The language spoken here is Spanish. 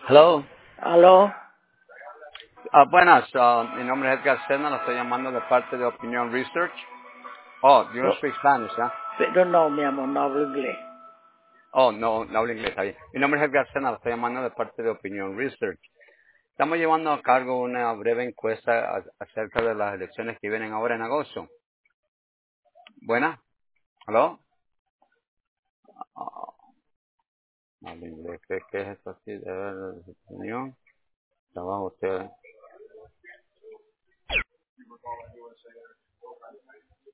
Hello. ¿Aló? Buenas, mi nombre es Edgar Sena, lo estoy llamando de parte de Opinion Research. Oh, you don't speak Spanish, ¿ya? Pero no, mi amor, no hablo inglés. Oh, no, no hablo inglés, está bien. Mi nombre es Edgar Sena, lo estoy llamando de parte de Opinion Research. Estamos llevando a cabo una breve encuesta acerca de las elecciones que vienen ahora en agosto. Buena. ¿Aló? Oh, no hablo inglés, ¿qué es esto así? De ver, opinión, trabajo usted.